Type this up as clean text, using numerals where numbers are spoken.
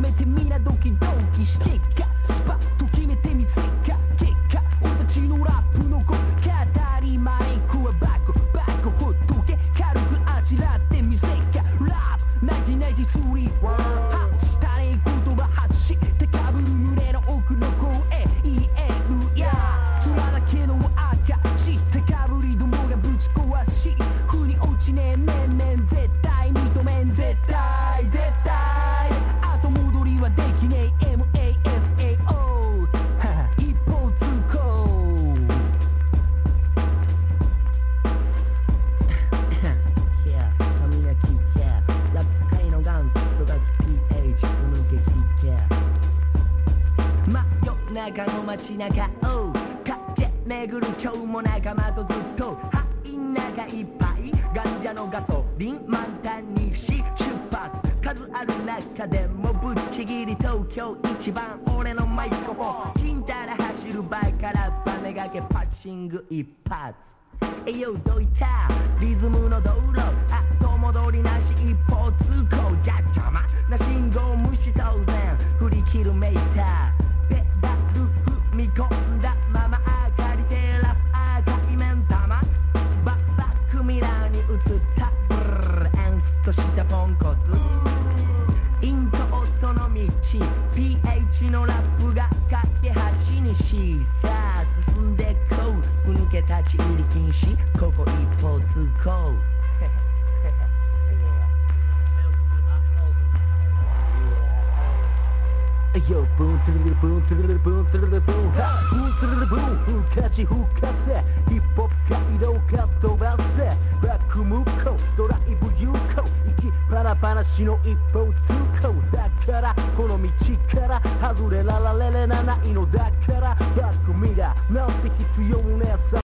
めてみなドキドキしてかスパッと決めてみせか結果俺たちのラップの語当たり前食わバコほっとけ軽くあしらってみせかラップ1993ワールしたね言葉発してかぶる胸の奥の声言えるや空だけの証高ぶりどもがぶち壊し腑に落ちねえねんねん絶対認めん絶対後戻りはできねえ MASAO 一方通行髪の毛ラップ界のガンクソが PH この激真夜中の街中を駆け巡る今日も仲間とずっと肺ん中いっぱいガンジャのガソリン満タンにし出発数ある中でもぶっちぎり東京一番俺のマイクロフォンちんたら走るバイからバネがけパッシング一発栄養どいたリズムの道路後戻りなし一方通行じゃ邪魔な信号無視当然振り切るメーターペダル踏み込んだまま明かり照らす赤い目ん玉バックミラーに映ったブルーエンスとしたポンコツイント音の道 PH のラップが架け橋にしさあ進んでこうふぬけ立ち入り禁止ここ一方通行Yo, boom, boom, boom, boom, boom, boom, boom, 復活ヒップホップ街道か飛ばせバック向こうドライブ有効息パラパラしの一方通行だからこの道から外れられないのだからバックミラーなんて必要ねえさ